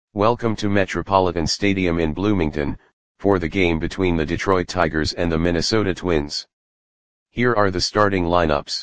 Welcome to Metropolitan Stadium in Bloomington, for the game between the Detroit Tigers and the Minnesota Twins. Here are the starting lineups.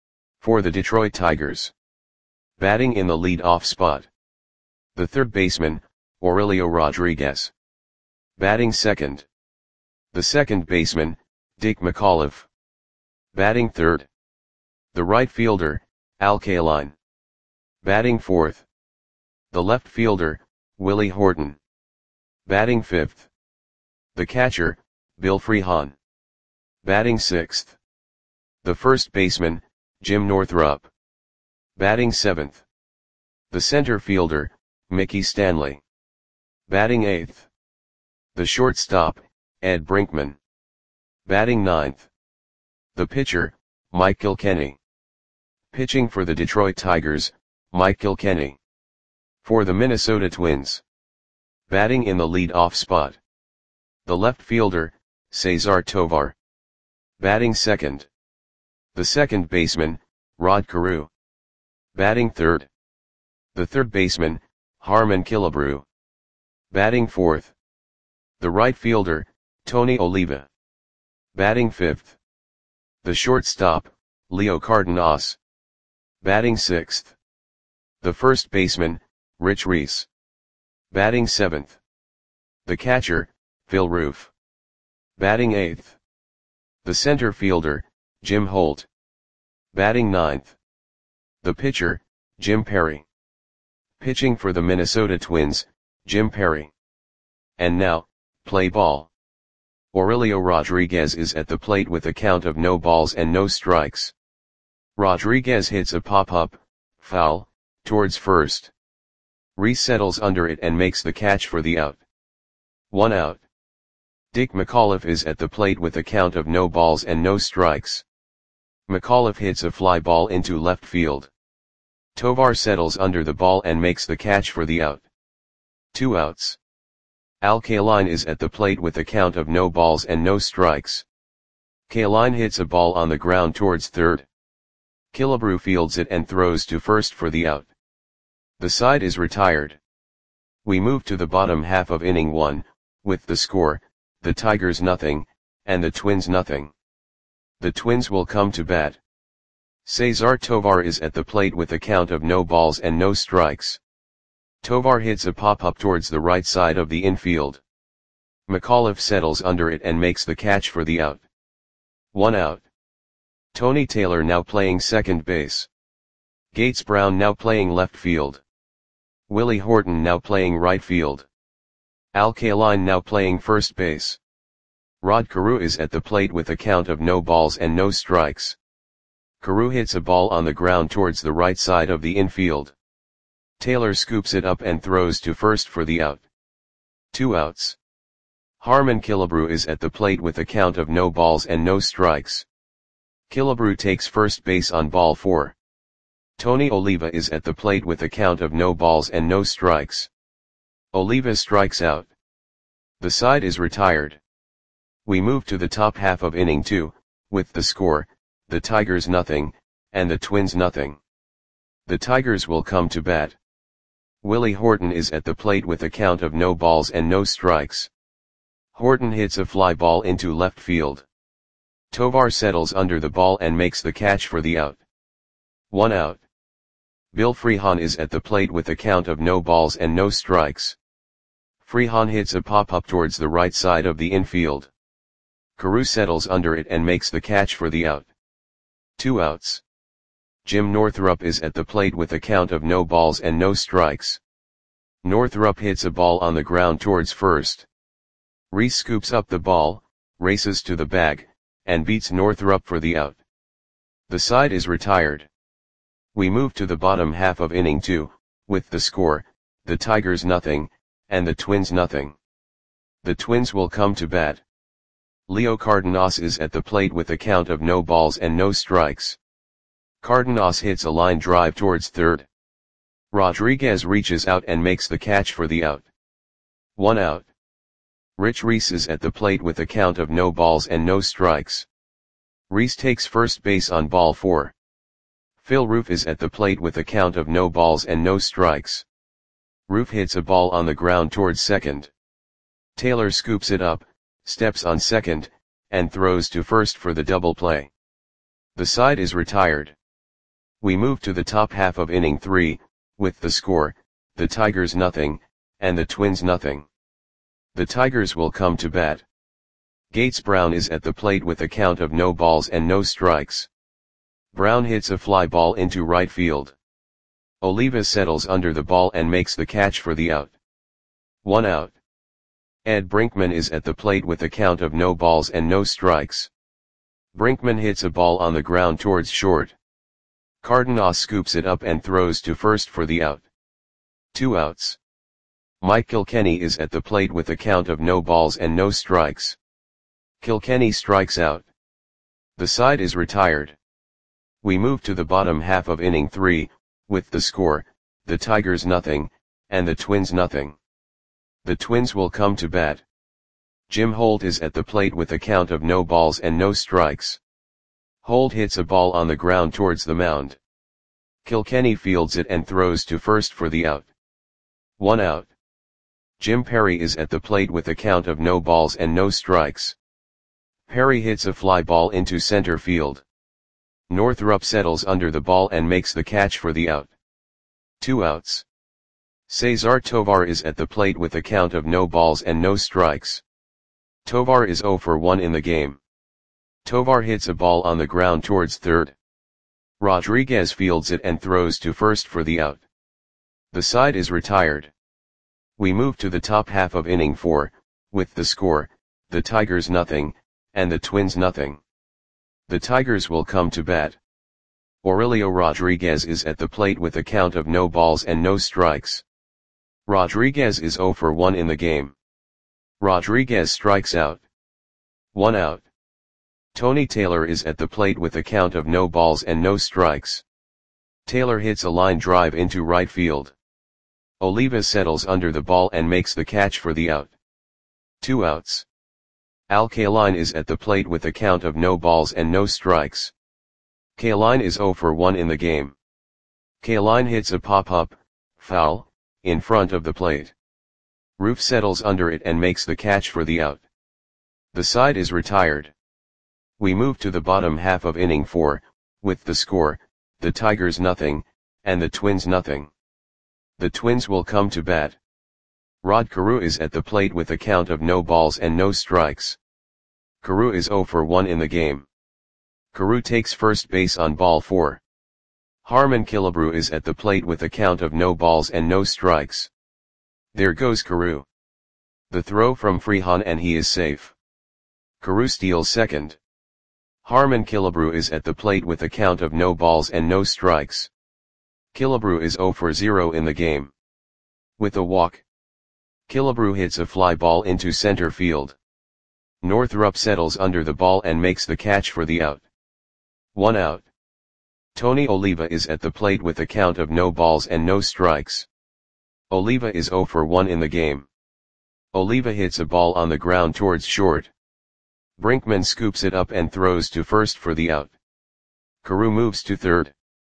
For the Detroit Tigers. Batting in the lead-off spot. The third baseman, Aurelio Rodriguez. Batting second. The second baseman, Dick McAuliffe. Batting third. The right fielder, Al Kaline. Batting fourth. The left fielder, Willie Horton. Batting fifth. The catcher, Bill Freehan. Batting sixth. The first baseman, Jim Northrup. Batting seventh. The center fielder, Mickey Stanley. Batting eighth. The shortstop, Ed Brinkman. Batting ninth. The pitcher, Mike Kilkenny. Pitching for the Detroit Tigers, Mike Kilkenny. For the Minnesota Twins. Batting in the lead-off spot. The left fielder, Cesar Tovar. Batting second. The second baseman, Rod Carew. Batting third. The third baseman, Harmon Killebrew. Batting fourth. The right fielder, Tony Oliva. Batting fifth. The shortstop, Leo Cardenas. Batting sixth. The first baseman, Rich Reese. Batting seventh. The catcher, Phil Roof. Batting eighth. The center fielder, Jim Holt. Batting ninth. The pitcher, Jim Perry. Pitching for the Minnesota Twins, Jim Perry. And now, play ball. Aurelio Rodriguez is at the plate with a count of no balls and no strikes. Rodriguez hits a pop-up, foul, towards first. Reese settles under it and makes the catch for the out. 1 out. Dick McAuliffe is at the plate with a count of no balls and no strikes. McAuliffe hits a fly ball into left field. Tovar settles under the ball and makes the catch for the out. 2 outs. Al Kaline is at the plate with a count of no balls and no strikes. Kaline hits a ball on the ground towards third. Killebrew fields it and throws to first for the out. The side is retired. We move to the bottom half of inning 1, with the score, the Tigers nothing, and the Twins nothing. The Twins will come to bat. Cesar Tovar is at the plate with a count of no balls and no strikes. Tovar hits a pop-up towards the right side of the infield. McAuliffe settles under it and makes the catch for the out. 1 out. Tony Taylor now playing second base. Gates Brown now playing left field. Willie Horton now playing right field. Al Kaline now playing first base. Rod Carew is at the plate with a count of no balls and no strikes. Carew hits a ball on the ground towards the right side of the infield. Taylor scoops it up and throws to first for the out. 2 outs. Harmon Killebrew is at the plate with a count of no balls and no strikes. Killebrew takes first base on ball 4. Tony Oliva is at the plate with a count of no balls and no strikes. Oliva strikes out. The side is retired. We move to the top half of inning 2, with the score, the Tigers nothing, and the Twins nothing. The Tigers will come to bat. Willie Horton is at the plate with a count of no balls and no strikes. Horton hits a fly ball into left field. Tovar settles under the ball and makes the catch for the out. 1 out. Bill Freehan is at the plate with a count of no balls and no strikes. Freehan hits a pop-up towards the right side of the infield. Carew settles under it and makes the catch for the out. 2 outs. Jim Northrup is at the plate with a count of no balls and no strikes. Northrup hits a ball on the ground towards first. Reese scoops up the ball, races to the bag, and beats Northrup for the out. The side is retired. We move to the bottom half of inning 2, with the score, the Tigers nothing, and the Twins nothing. The Twins will come to bat. Leo Cardenas is at the plate with a count of no balls and no strikes. Cardenas hits a line drive towards third. Rodriguez reaches out and makes the catch for the out. 1 out. Rich Reese is at the plate with a count of no balls and no strikes. Reese takes first base on ball 4. Phil Roof is at the plate with a count of no balls and no strikes. Roof hits a ball on the ground towards second. Taylor scoops it up, steps on second, and throws to first for the double play. The side is retired. We move to the top half of inning 3, with the score, the Tigers nothing, and the Twins nothing. The Tigers will come to bat. Gates Brown is at the plate with a count of no balls and no strikes. Brown hits a fly ball into right field. Oliva settles under the ball and makes the catch for the out. 1 out. Ed Brinkman is at the plate with a count of no balls and no strikes. Brinkman hits a ball on the ground towards short. Cardenas scoops it up and throws to first for the out. 2 outs. Mike Kilkenny is at the plate with a count of no balls and no strikes. Kilkenny strikes out. The side is retired. We move to the bottom half of inning 3, with the score, the Tigers nothing, and the Twins nothing. The Twins will come to bat. Jim Holt is at the plate with a count of no balls and no strikes. Holt hits a ball on the ground towards the mound. Kilkenny fields it and throws to first for the out. 1 out. Jim Perry is at the plate with a count of no balls and no strikes. Perry hits a fly ball into center field. Northrup settles under the ball and makes the catch for the out. 2 outs. Cesar Tovar is at the plate with a count of no balls and no strikes. Tovar is 0 for 1 in the game. Tovar hits a ball on the ground towards third. Rodriguez fields it and throws to first for the out. The side is retired. We move to the top half of inning 4, with the score, the Tigers nothing, and the Twins nothing. The Tigers will come to bat. Aurelio Rodriguez is at the plate with a count of no balls and no strikes. Rodriguez is 0 for 1 in the game. Rodriguez strikes out. 1 out. Tony Taylor is at the plate with a count of no balls and no strikes. Taylor hits a line drive into right field. Oliva settles under the ball and makes the catch for the out. 2 outs. Al Kaline is at the plate with a count of no balls and no strikes. Kaline is 0 for 1 in the game. Kaline hits a pop-up, foul, in front of the plate. Roof settles under it and makes the catch for the out. The side is retired. We move to the bottom half of inning 4, with the score, the Tigers nothing, and the Twins nothing. The Twins will come to bat. Rod Carew is at the plate with a count of no balls and no strikes. Carew is 0 for 1 in the game. Carew takes first base on ball 4. Harmon Killebrew is at the plate with a count of no balls and no strikes. There goes Carew. The throw from Freehan and he is safe. Carew steals second. Harmon Killebrew is at the plate with a count of no balls and no strikes. Killebrew is 0 for 0 in the game. With a walk, Killebrew hits a fly ball into center field. Northrup settles under the ball and makes the catch for the out. 1 out. Tony Oliva is at the plate with a count of no balls and no strikes. Oliva is 0 for 1 in the game. Oliva hits a ball on the ground towards short. Brinkman scoops it up and throws to first for the out. Carew moves to third.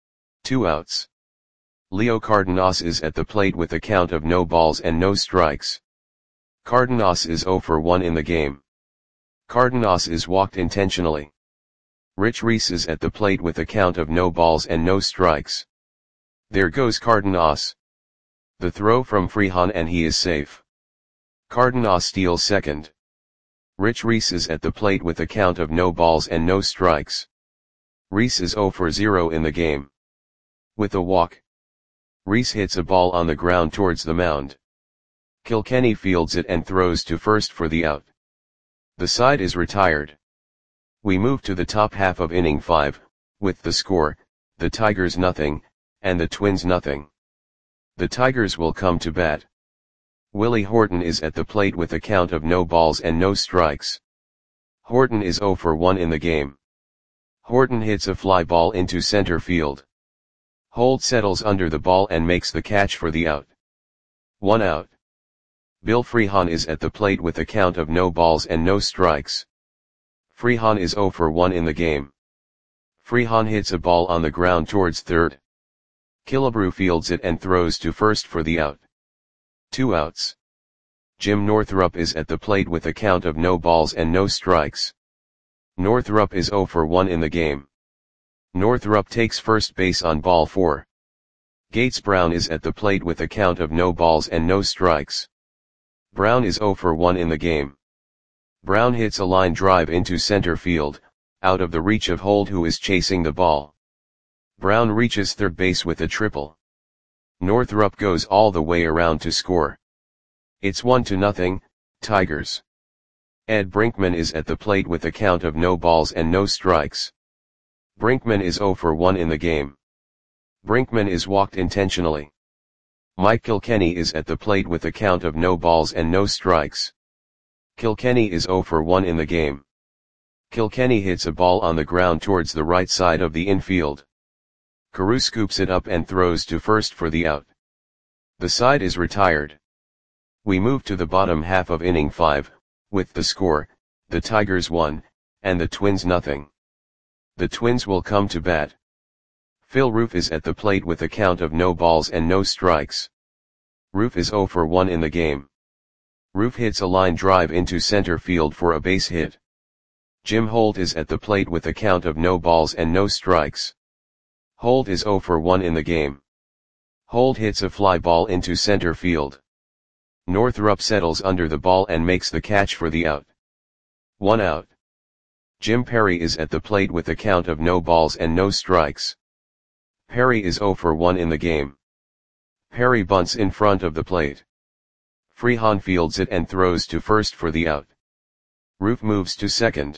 2 outs. Leo Cardenas is at the plate with a count of no balls and no strikes. Cardenas is 0 for 1 in the game. Cardenas is walked intentionally. Rich Reese is at the plate with a count of no balls and no strikes. There goes Cardenas. The throw from Freehan and he is safe. Cardenas steals second. Rich Reese is at the plate with a count of no balls and no strikes. Reese is 0 for 0 in the game. With a walk, Reese hits a ball on the ground towards the mound. Kilkenny fields it and throws to first for the out. The side is retired. We move to the top half of inning 5, with the score, the Tigers nothing, and the Twins nothing. The Tigers will come to bat. Willie Horton is at the plate with a count of no balls and no strikes. Horton is 0 for 1 in the game. Horton hits a fly ball into center field. Holt settles under the ball and makes the catch for the out. 1 out. Bill Freehan is at the plate with a count of no balls and no strikes. Freehan is 0 for 1 in the game. Freehan hits a ball on the ground towards third. Killebrew fields it and throws to first for the out. 2 outs. Jim Northrup is at the plate with a count of no balls and no strikes. Northrup is 0 for 1 in the game. Northrup takes first base on ball 4. Gates Brown is at the plate with a count of no balls and no strikes. Brown is 0 for 1 in the game. Brown hits a line drive into center field, out of the reach of Holt, who is chasing the ball. Brown reaches third base with a triple. Northrup goes all the way around to score. It's 1-0, Tigers. Ed Brinkman is at the plate with a count of no balls and no strikes. Brinkman is 0 for 1 in the game. Brinkman is walked intentionally. Mike Kilkenny is at the plate with a count of no balls and no strikes. Kilkenny is 0 for 1 in the game. Kilkenny hits a ball on the ground towards the right side of the infield. Carew scoops it up and throws to first for the out. The side is retired. We move to the bottom half of inning 5, with the score, the Tigers 1, and the Twins 0. The Twins will come to bat. Phil Roof is at the plate with a count of no balls and no strikes. Roof is 0 for 1 in the game. Roof hits a line drive into center field for a base hit. Jim Holt is at the plate with a count of no balls and no strikes. Holt is 0 for 1 in the game. Holt hits a fly ball into center field. Northrup settles under the ball and makes the catch for the out. 1 out. Jim Perry is at the plate with a count of no balls and no strikes. Perry is 0 for 1 in the game. Perry bunts in front of the plate. Freehan fields it and throws to first for the out. Roof moves to second.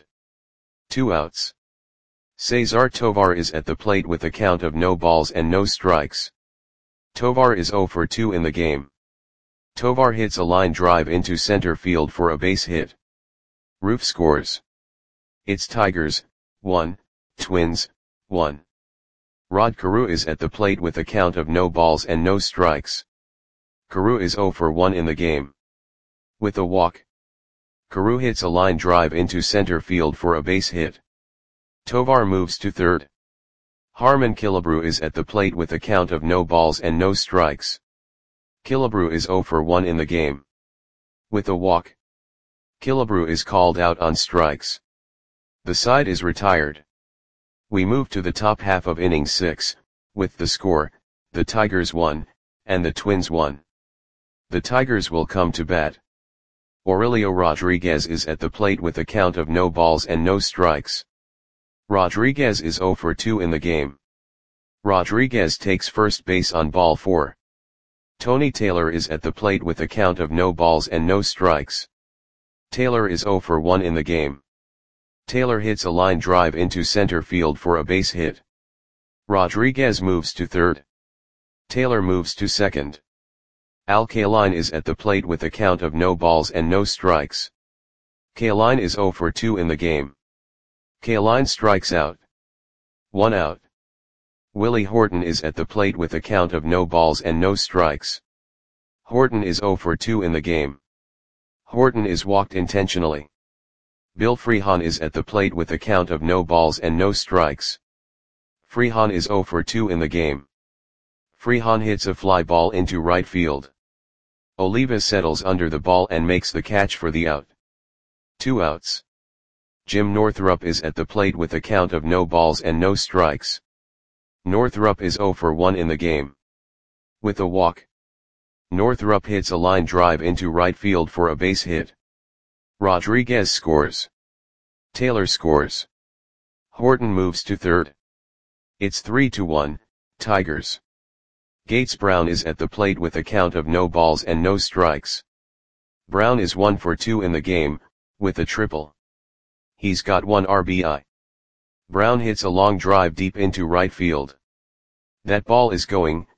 2 outs. Cesar Tovar is at the plate with a count of no balls and no strikes. Tovar is 0 for 2 in the game. Tovar hits a line drive into center field for a base hit. Roof scores. It's Tigers, 1, Twins, 1. Rod Carew is at the plate with a count of no balls and no strikes. Carew is 0 for 1 in the game. With a walk. Carew hits a line drive into center field for a base hit. Tovar moves to third. Harmon Killebrew is at the plate with a count of no balls and no strikes. Killebrew is 0 for 1 in the game. With a walk. Killebrew is called out on strikes. The side is retired. We move to the top half of inning 6, with the score, the Tigers 1, and the Twins 1. The Tigers will come to bat. Aurelio Rodriguez is at the plate with a count of no balls and no strikes. Rodriguez is 0 for 2 in the game. Rodriguez takes first base on ball 4. Tony Taylor is at the plate with a count of no balls and no strikes. Taylor is 0 for 1 in the game. Taylor hits a line drive into center field for a base hit. Rodriguez moves to third. Taylor moves to second. Al Kaline is at the plate with a count of no balls and no strikes. Kaline is 0 for 2 in the game. Kaline strikes out. 1 out. Willie Horton is at the plate with a count of no balls and no strikes. Horton is 0 for 2 in the game. Horton is walked intentionally. Bill Freehan is at the plate with a count of no balls and no strikes. Freehan is 0 for 2 in the game. Freehan hits a fly ball into right field. Oliva settles under the ball and makes the catch for the out. 2 outs. Jim Northrup is at the plate with a count of no balls and no strikes. Northrup is 0 for 1 in the game. With a walk. Northrup hits a line drive into right field for a base hit. Rodriguez scores. Taylor scores. Horton moves to third. It's 3-1, Tigers. Gates Brown is at the plate with a count of no balls and no strikes. Brown is 1 for 2 in the game, with a triple. He's got 1 RBI. Brown hits a long drive deep into right field. That ball is gone.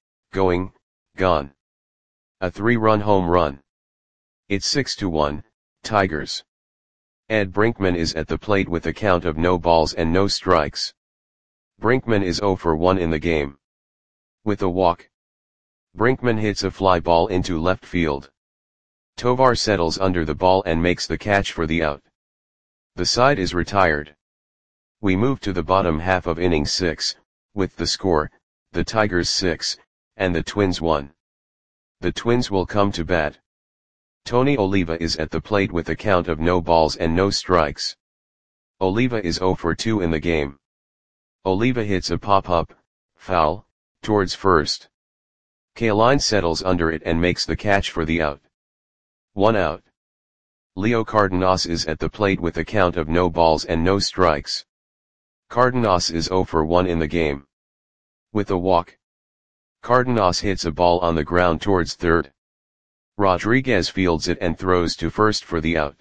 A 3-run home run. It's 6-1, Tigers. Ed Brinkman is at the plate with a count of no balls and no strikes. Brinkman is 0 for 1 in the game. With a walk. Brinkman hits a fly ball into left field. Tovar settles under the ball and makes the catch for the out. The side is retired. We move to the bottom half of inning 6, with the score, the Tigers 6, and the Twins 1. The Twins will come to bat. Tony Oliva is at the plate with a count of no balls and no strikes. Oliva is 0 for 2 in the game. Oliva hits a pop-up, foul, towards first. Kaline settles under it and makes the catch for the out. 1 out. Leo Cardenas is at the plate with a count of no balls and no strikes. Cardenas is 0 for 1 in the game. With a walk. Cardenas hits a ball on the ground towards third. Rodriguez fields it and throws to first for the out.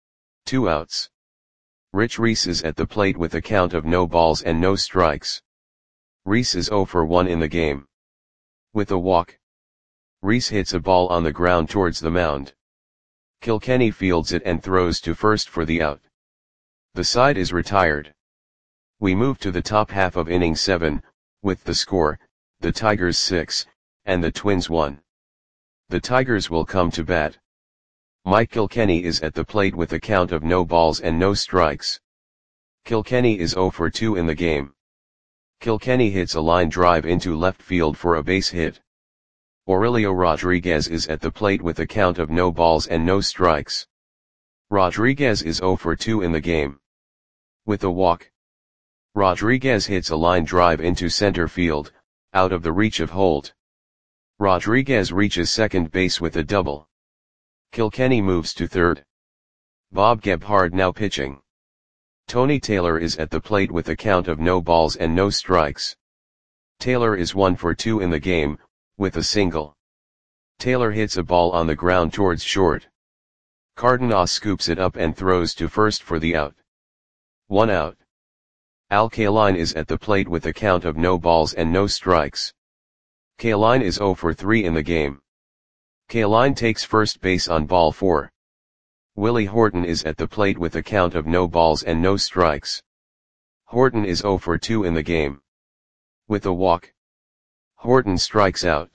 2 outs. Rich Reese is at the plate with a count of no balls and no strikes. Reese is 0 for 1 in the game. With a walk. Reese hits a ball on the ground towards the mound. Kilkenny fields it and throws to first for the out. The side is retired. We move to the top half of inning 7, with the score, the Tigers 6, and the Twins 1. The Tigers will come to bat. Mike Kilkenny is at the plate with a count of no balls and no strikes. Kilkenny is 0 for 2 in the game. Kilkenny hits a line drive into left field for a base hit. Aurelio Rodriguez is at the plate with a count of no balls and no strikes. Rodriguez is 0 for 2 in the game. With a walk. Rodriguez hits a line drive into center field, out of the reach of Holt. Rodriguez reaches second base with a double. Kilkenny moves to third. Bob Gebhard now pitching. Tony Taylor is at the plate with a count of no balls and no strikes. Taylor is 1 for 2 in the game, with a single. Taylor hits a ball on the ground towards short. Cardenas scoops it up and throws to first for the out. 1 out. Al Kaline is at the plate with a count of no balls and no strikes. Kaline is 0 for 3 in the game. Kaline takes first base on ball 4. Willie Horton is at the plate with a count of no balls and no strikes. Horton is 0 for 2 in the game. With a walk. Horton strikes out.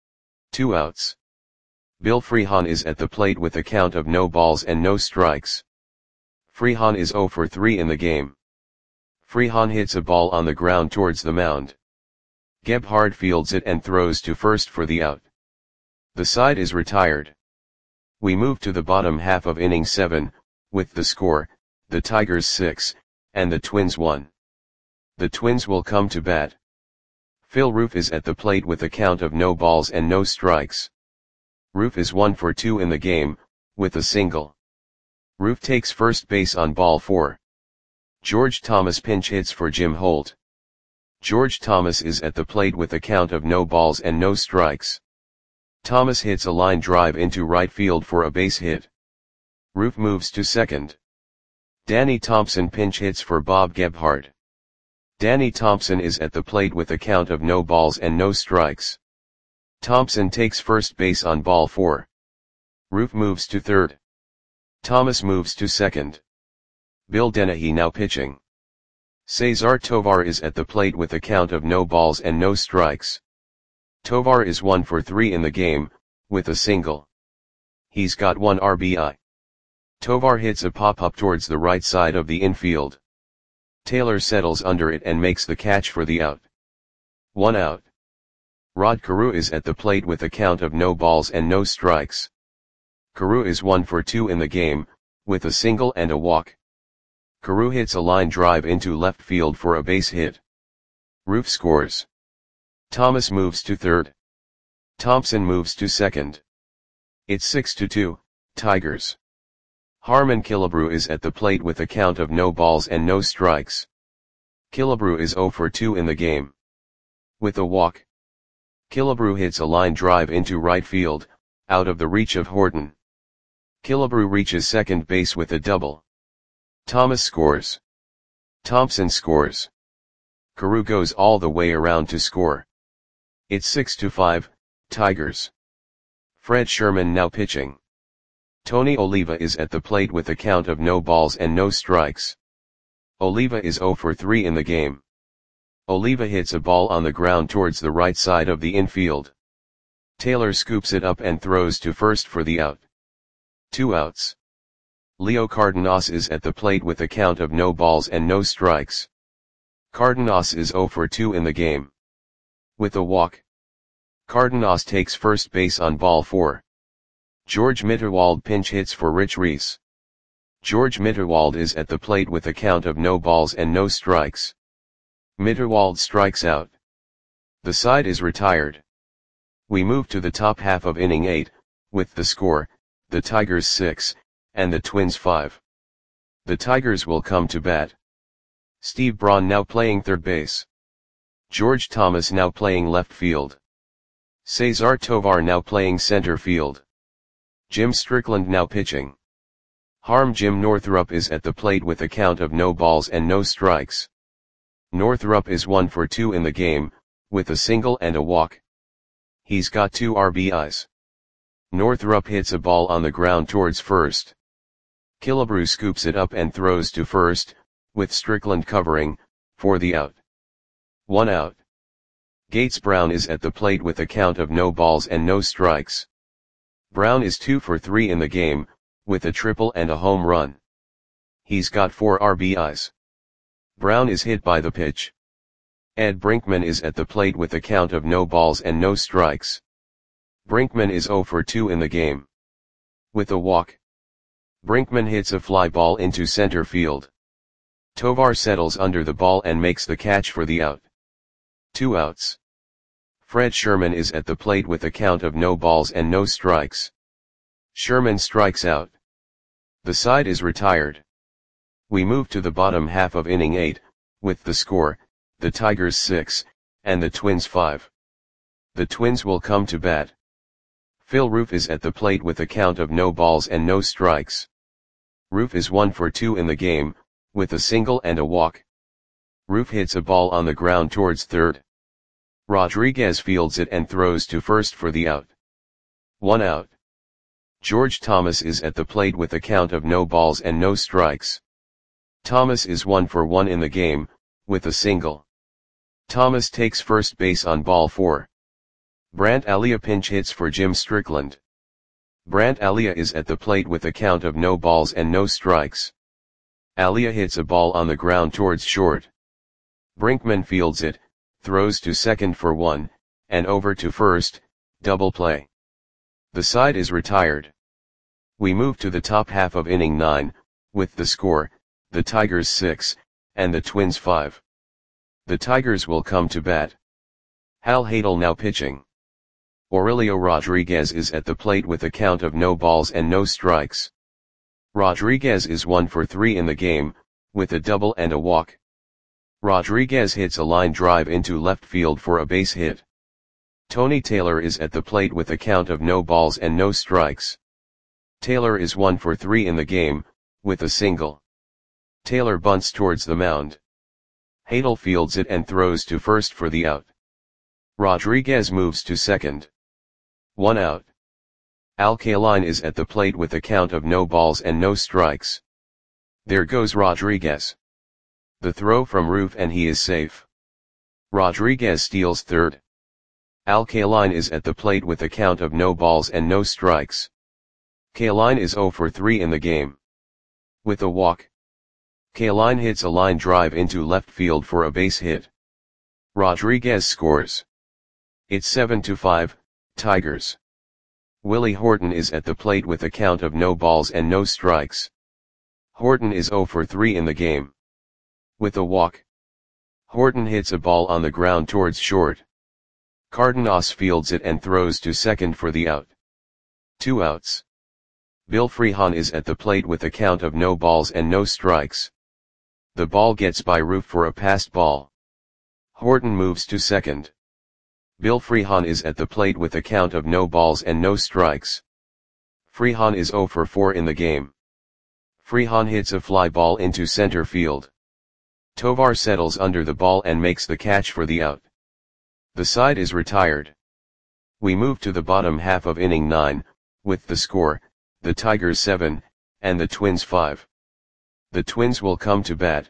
2 outs. Bill Freehan is at the plate with a count of no balls and no strikes. Freehan is 0 for 3 in the game. Freehan hits a ball on the ground towards the mound. Gebhard fields it and throws to first for the out. The side is retired. We move to the bottom half of inning 7, with the score, the Tigers 6, and the Twins 1. The Twins will come to bat. Phil Roof is at the plate with a count of no balls and no strikes. Roof is 1 for 2 in the game, with a single. Roof takes first base on ball 4. George Thomas pinch hits for Jim Holt. George Thomas is at the plate with a count of no balls and no strikes. Thomas hits a line drive into right field for a base hit. Roof moves to second. Danny Thompson pinch hits for Bob Gebhard. Danny Thompson is at the plate with a count of no balls and no strikes. Thompson takes first base on ball 4. Roof moves to third. Thomas moves to second. Bill Dennehy now pitching. Cesar Tovar is at the plate with a count of no balls and no strikes. Tovar is 1 for 3 in the game, with a single. He's got 1 RBI. Tovar hits a pop-up towards the right side of the infield. Taylor settles under it and makes the catch for the out. 1 out. Rod Carew is at the plate with a count of no balls and no strikes. Carew is 1 for 2 in the game, with a single and a walk. Carew hits a line drive into left field for a base hit. Roof scores. Thomas moves to third. Thompson moves to second. It's 6-2, Tigers. Harmon Killebrew is at the plate with a count of no balls and no strikes. Killebrew is 0 for 2 in the game. With a walk. Killebrew hits a line drive into right field, out of the reach of Horton. Killebrew reaches second base with a double. Thomas scores. Thompson scores. Carew goes all the way around to score. It's 6-5, Tigers. Fred Sherman now pitching. Tony Oliva is at the plate with a count of no balls and no strikes. Oliva is 0 for 3 in the game. Oliva hits a ball on the ground towards the right side of the infield. Taylor scoops it up and throws to first for the out. 2 outs. Leo Cardenas is at the plate with a count of no balls and no strikes. Cardenas is 0 for 2 in the game. With a walk. Cardenas takes first base on ball 4. George Mitterwald pinch hits for Rich Reese. George Mitterwald is at the plate with a count of no balls and no strikes. Mitterwald strikes out. The side is retired. We move to the top half of inning 8, with the score, the Tigers 6, and the Twins 5. The Tigers will come to bat. Steve Braun now playing third base. George Thomas now playing left field. Cesar Tovar now playing center field. Jim Strickland now pitching. Harm Jim Northrup is at the plate with a count of no balls and no strikes. Northrup is 1 for 2 in the game, with a single and a walk. He's got 2 RBIs. Northrup hits a ball on the ground towards first. Killebrew scoops it up and throws to first, with Strickland covering, for the out. 1 out. Gates Brown is at the plate with a count of no balls and no strikes. Brown is 2 for 3 in the game, with a triple and a home run. He's got 4 RBIs. Brown is hit by the pitch. Ed Brinkman is at the plate with a count of no balls and no strikes. Brinkman is 0 for 2 in the game. With a walk. Brinkman hits a fly ball into center field. Tovar settles under the ball and makes the catch for the out. 2 outs. Fred Sherman is at the plate with a count of no balls and no strikes. Sherman strikes out. The side is retired. We move to the bottom half of inning 8, with the score, the Tigers 6, and the Twins 5. The Twins will come to bat. Phil Roof is at the plate with a count of no balls and no strikes. Roof is 1 for 2 in the game, with a single and a walk. Roof hits a ball on the ground towards third. Rodriguez fields it and throws to first for the out. 1 out. George Thomas is at the plate with a count of no balls and no strikes. Thomas is 1 for 1 in the game, with a single. Thomas takes first base on ball 4. Brant Alia pinch hits for Jim Strickland. Brant Alia is at the plate with a count of no balls and no strikes. Alia hits a ball on the ground towards short. Brinkman fields it, throws to second for 1, and over to first, double play. The side is retired. We move to the top half of inning 9, with the score, the Tigers 6, and the Twins 5. The Tigers will come to bat. Hal Hadel now pitching. Aurelio Rodriguez is at the plate with a count of no balls and no strikes. Rodriguez is 1 for 3 in the game, with a double and a walk. Rodriguez hits a line drive into left field for a base hit. Tony Taylor is at the plate with a count of no balls and no strikes. Taylor is 1 for 3 in the game, with a single. Taylor bunts towards the mound. Hadel fields it and throws to first for the out. Rodriguez moves to second. 1 out. Al Kaline is at the plate with a count of no balls and no strikes. There goes Rodriguez. The throw from Roof and he is safe. Rodriguez steals third. Al Kaline is at the plate with a count of no balls and no strikes. Kaline is 0 for 3 in the game. With a walk. Kaline hits a line drive into left field for a base hit. Rodriguez scores. It's 7-5, Tigers. Willie Horton is at the plate with a count of no balls and no strikes. Horton is 0 for 3 in the game. With a walk. Horton hits a ball on the ground towards short. Cardenas fields it and throws to second for the out. 2 outs. Bill Freehan is at the plate with a count of no balls and no strikes. The ball gets by Roof for a passed ball. Horton moves to second. Bill Freehan is at the plate with a count of no balls and no strikes. Freehan is 0 for 4 in the game. Freehan hits a fly ball into center field. Tovar settles under the ball and makes the catch for the out. The side is retired. We move to the bottom half of inning 9, with the score, the Tigers 7, and the Twins 5. The Twins will come to bat.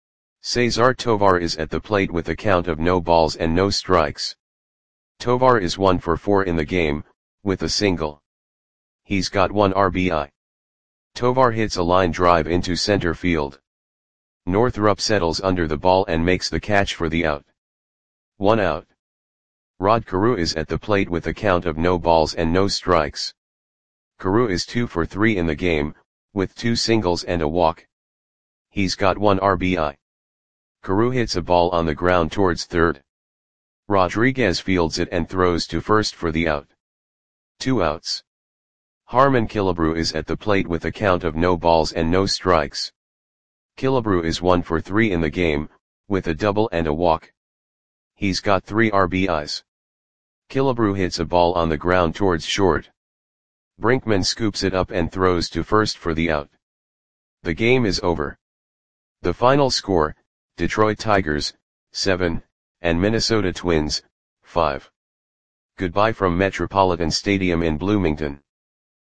Cesar Tovar is at the plate with a count of no balls and no strikes. Tovar is 1 for 4 in the game, with a single. He's got 1 RBI. Tovar hits a line drive into center field. Northrup settles under the ball and makes the catch for the out. 1 out. Rod Carew is at the plate with a count of no balls and no strikes. Carew is 2 for 3 in the game, with 2 singles and a walk. He's got 1 RBI. Carew hits a ball on the ground towards third. Rodriguez fields it and throws to first for the out. 2 outs. Harmon Killebrew is at the plate with a count of no balls and no strikes. Killebrew is 1 for 3 in the game, with a double and a walk. He's got 3 RBIs. Killebrew hits a ball on the ground towards short. Brinkman scoops it up and throws to first for the out. The game is over. The final score, Detroit Tigers, 7, and Minnesota Twins, 5. Goodbye from Metropolitan Stadium in Bloomington.